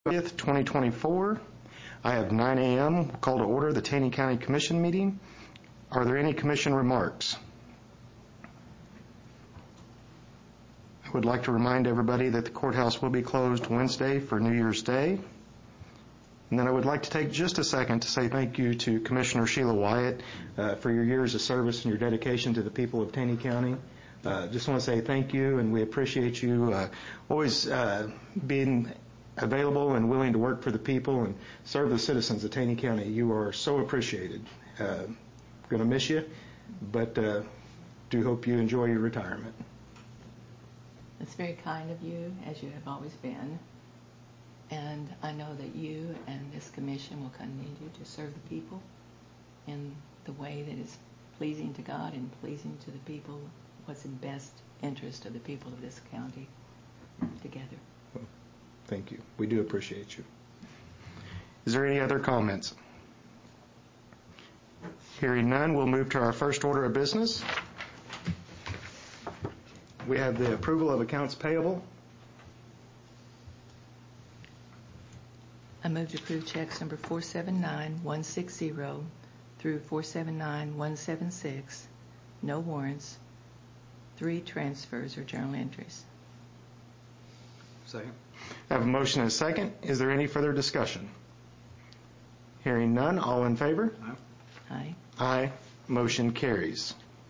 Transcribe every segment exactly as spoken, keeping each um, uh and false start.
twentieth, twenty twenty-four. I have nine a m Call to order the Taney County Commission meeting. Are there any commission remarks? I would like to remind everybody that the courthouse will be closed Wednesday for New Year's Day. And then I would like to take just a second to say thank you to Commissioner Sheila Wyatt uh, for your years of service and your dedication to the people of Taney County. Uh, just want to say thank you, and we appreciate you uh, always uh, being available and willing to work for the people and serve the citizens of Taney County. You are so appreciated. Uh, going to miss you, but uh, do hope you enjoy your retirement. It's very kind of you, as you have always been. And I know that you and this commission will continue to serve the people in the way that is pleasing to God and pleasing to the people, what's in best interest of the people of this county together. Well, thank you. We do appreciate you. Is there any other comments? Hearing none, we'll move to our first order of business. We have the approval of accounts payable. I move to approve checks number four seven nine one six zero through four seven nine one seven six, no warrants, three transfers or journal entries. Second. I have a motion and a second. Is there any further discussion? Hearing none, all in favor? Aye. Aye. Aye. Motion carries.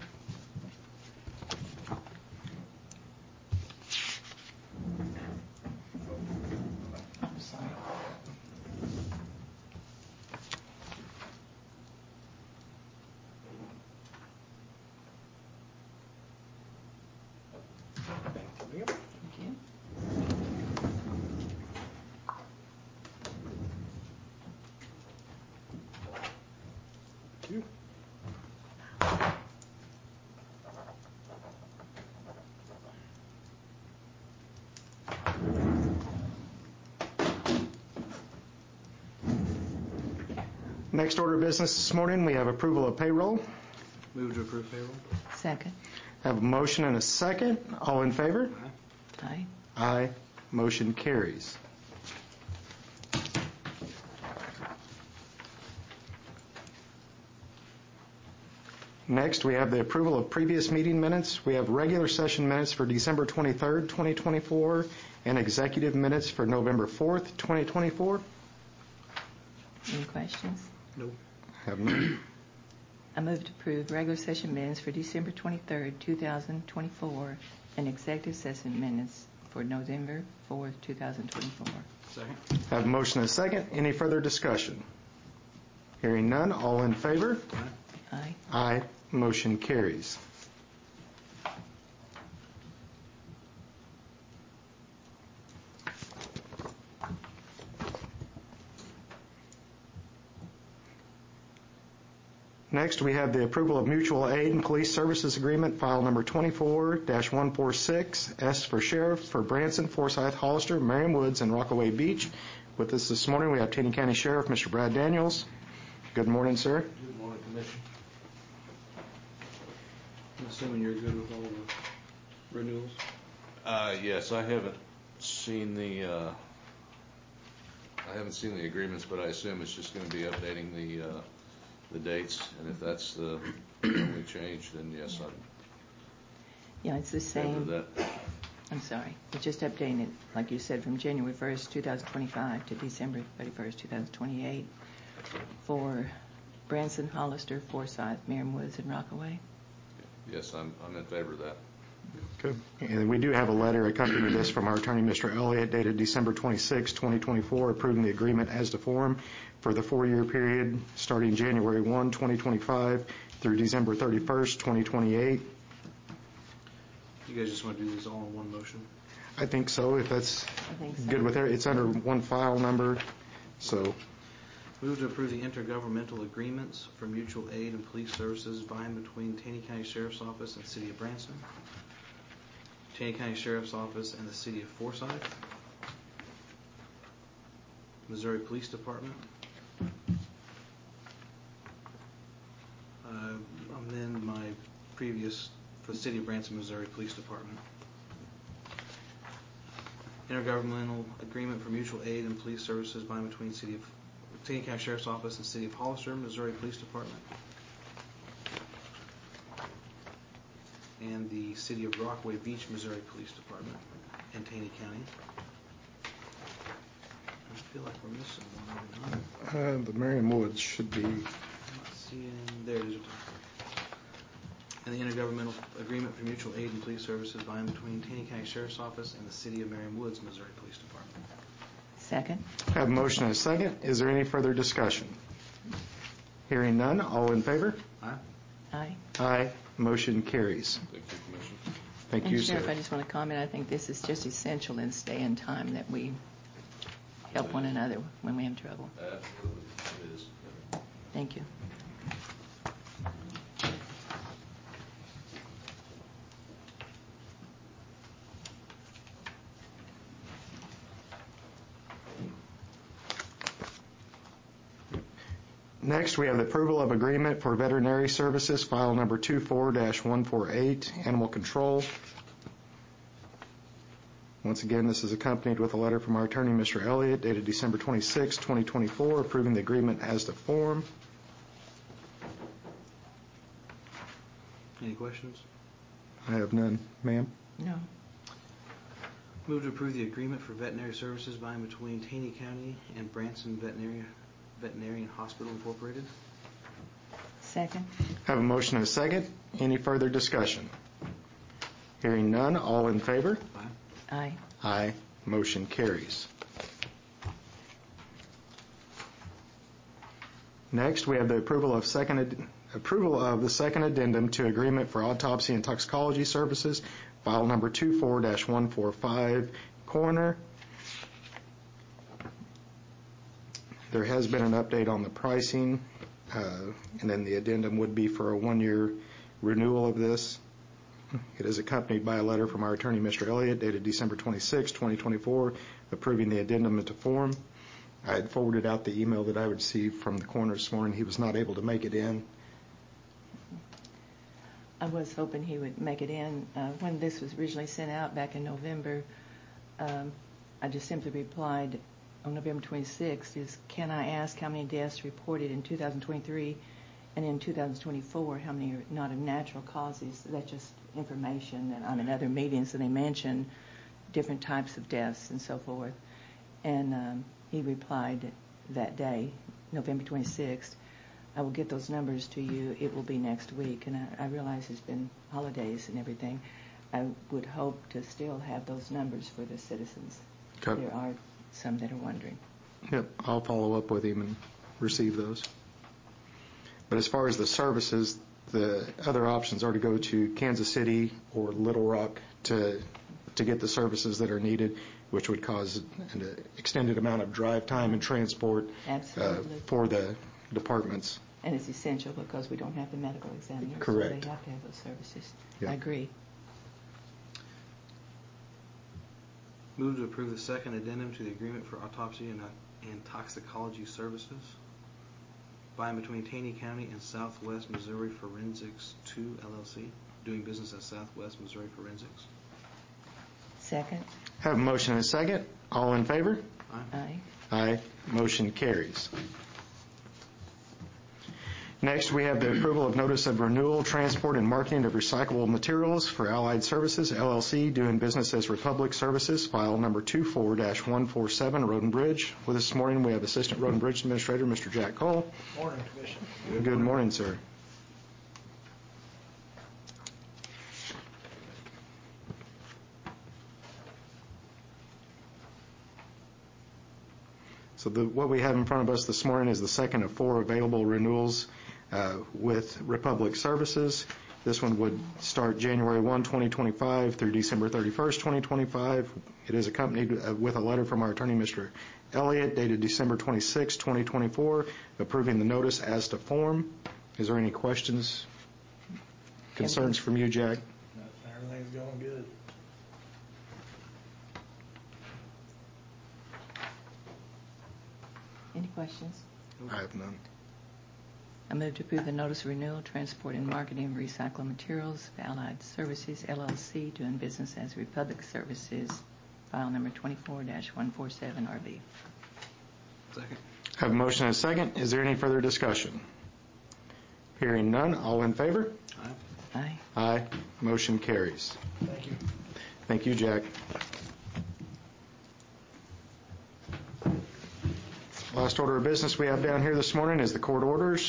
I'm sorry. Thank you. Thank you. Thank you. Next order of business this morning, we have approval of payroll. Move to approve payroll. Second. Have a motion and a second. All in favor? Aye. Aye. Aye. Motion carries. Next, we have the approval of previous meeting minutes. We have regular session minutes for December twenty-third, twenty twenty-four, and executive minutes for November fourth, twenty twenty-four. Any questions? No. Have none. I move to approve regular session minutes for December twenty-third, two thousand twenty-four, and executive session minutes for November fourth, two thousand twenty-four. Second. Have a motion and a second. Any further discussion? Hearing none, all in favor? Aye. Aye. Aye. Motion carries. Next, we have the approval of mutual aid and police services agreement, file number twenty-four dash one forty-six, S for Sheriff for Branson, Forsyth, Hollister, Merriam Woods, and Rockaway Beach. With us this morning, we have Taney County Sheriff, Mister Brad Daniels. Good morning, sir. Good morning, Commission. I'm assuming you're good with all the renewals? Uh, yes, I haven't seen the, uh, I haven't seen the agreements, but I assume it's just going to be updating the, uh, the dates, and if that's the only change, then yes, I'm Yeah, it's the in favor same. of that. I'm sorry. It's just updating it, like you said, from January first, two thousand twenty-five to December thirty-first, two thousand twenty-eight for Branson, Hollister, Forsyth, Merriam Woods, and Rockaway. Yes, I'm, I'm in favor of that. Good. And we do have a letter accompanying this from our attorney, Mister Elliott, dated December twenty-sixth, twenty twenty-four, approving the agreement as to form for the four-year period starting January first, twenty twenty-five through December thirty-first, twenty twenty-eight. You guys just want to do this all in one motion? I think so, if that's I think so. good with it. It's under one file number, so Move to approve the intergovernmental agreements for mutual aid and police services by and between Taney County Sheriff's Office and City of Branson, Taney County Sheriff's Office and the City of Forsyth, Missouri Police Department, uh, amend my previous for the City of Branson, Missouri Police Department, intergovernmental agreement for mutual aid and police services by and between City of Taney County Sheriff's Office and City of Hollister, Missouri Police Department, and the City of Rockaway Beach, Missouri Police Department in Taney County. I feel like we're missing one. Are we not? Uh, the Merriam Woods should be. I'm not seeing. There it is. And the intergovernmental agreement for mutual aid and police services by and between Taney County Sheriff's Office and the City of Merriam Woods, Missouri Police Department. Second. I have a motion and a second. Is there any further discussion? Hearing none, all in favor? Aye. Aye. Aye. Motion carries. Thank you, Commissioner. Thank And you, Sheriff, sir. I just want to comment, I think this is just essential in this day and time that we help one another when we have trouble. Absolutely, it is. Thank you. Next, we have the approval of agreement for veterinary services, file number two four dash one four eight, animal control. Once again, this is accompanied with a letter from our attorney, Mister Elliott, dated December twenty-sixth, twenty twenty-four, approving the agreement as to form. Any questions? I have none, ma'am. No. Move to approve the agreement for veterinary services by and between Taney County and Branson Veterinary Veterinarian Hospital Incorporated. Second. I have a motion and a second. Any further discussion? Hearing none, all in favor? Aye. Aye. Aye. Motion carries. Next, we have the approval of second ad- approval of the second addendum to agreement for autopsy and toxicology services, file number two four dash one four five, coroner. There has been an update on the pricing, uh, and then the addendum would be for a one-year renewal of this. It is accompanied by a letter from our attorney, Mister Elliott, dated December twenty-sixth, twenty twenty-four, approving the addendum into form. I had forwarded out the email that I received from the coroner this morning. He was not able to make it in. I was hoping he would make it in. Uh, when this was originally sent out back in November, um, I just simply replied on November twenty-sixth is, can I ask how many deaths reported in two thousand twenty-three and in two thousand twenty-four, how many are not of natural causes? That's just information. And I'm in other meetings and they mention different types of deaths and so forth. And um, he replied that day, November twenty-sixth, I will get those numbers to you. It will be next week. And I, I realize it's been holidays and everything. I would hope to still have those numbers for the citizens. Okay. There are some that are wondering. Yep, I'll follow up with him and receive those. But as far as the services, the other options are to go to Kansas City or Little Rock to to get the services that are needed, which would cause an extended amount of drive time and transport uh, Absolutely. for the departments. And it's essential because we don't have the medical examiners. Correct. So they have to have those services. Yep. I agree. Move to approve the second addendum to the agreement for autopsy and, uh, and toxicology services by and between Taney County and Southwest Missouri Forensics two, L L C, doing business as Southwest Missouri Forensics. Second. Have a motion and a second. All in favor? Aye. Aye. Aye. Motion carries. Next, we have the approval of notice of renewal, transport, and marketing of recyclable materials for Allied Services, L L C, doing business as Republic Services, file number two four dash one four seven, Road and Bridge. With us this morning, we have Assistant Road and Bridge Administrator, Mister Jack Cole. Morning, Commissioner. Good morning, sir. So the, what we have in front of us this morning is the second of four available renewals uh, with Republic Services. This one would start January first, twenty twenty-five through December thirty-first, twenty twenty-five. It is accompanied uh, with a letter from our attorney, Mister Elliott, dated December twenty-sixth, twenty twenty-four, approving the notice as to form. Is there any questions, concerns from you, Jack? No, everything's going good. Any questions? I have none. I move to approve the notice of renewal, transport, and marketing of recycled materials for Allied Services, L L C, doing business as Republic Services. file number twenty-four dash one forty-seven R V. Second. Have a motion and a second. Is there any further discussion? Hearing none, all in favor? Aye. Aye. Aye. Motion carries. Thank you. Thank you, Jack. Last order of business we have down here this morning is the court orders.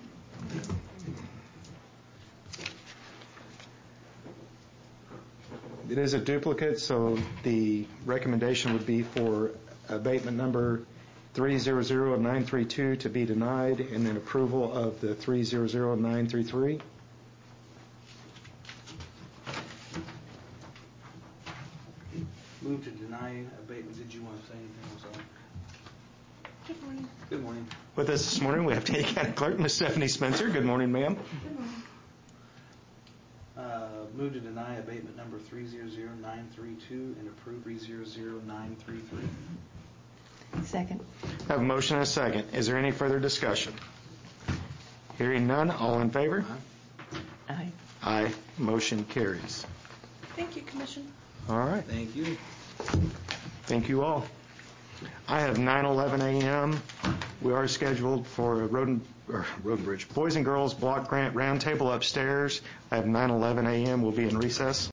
It is a duplicate, so the recommendation would be for abatement number three zero zero nine three two to be denied, and then approval of the three zero zero nine three three. Move to deny abatement. Did you want to say anything? I'm sorry. Good morning. Good morning. With us this morning, we have Taney County Clerk, Miz Stephanie Spencer. Good morning, ma'am. Good morning. Uh, move to deny abatement number three zero zero nine three two and approve three zero zero nine three three. Second. Have a motion and a second. Is there any further discussion? Hearing none, all in favor? Aye. Aye. Aye. Motion carries. Thank you, Commission. All right. Thank you. Thank you all. I have nine eleven a.m. We are scheduled for a road and, or road and bridge, Boys and Girls Block Grant Roundtable upstairs. I have nine eleven a.m. We'll be in recess.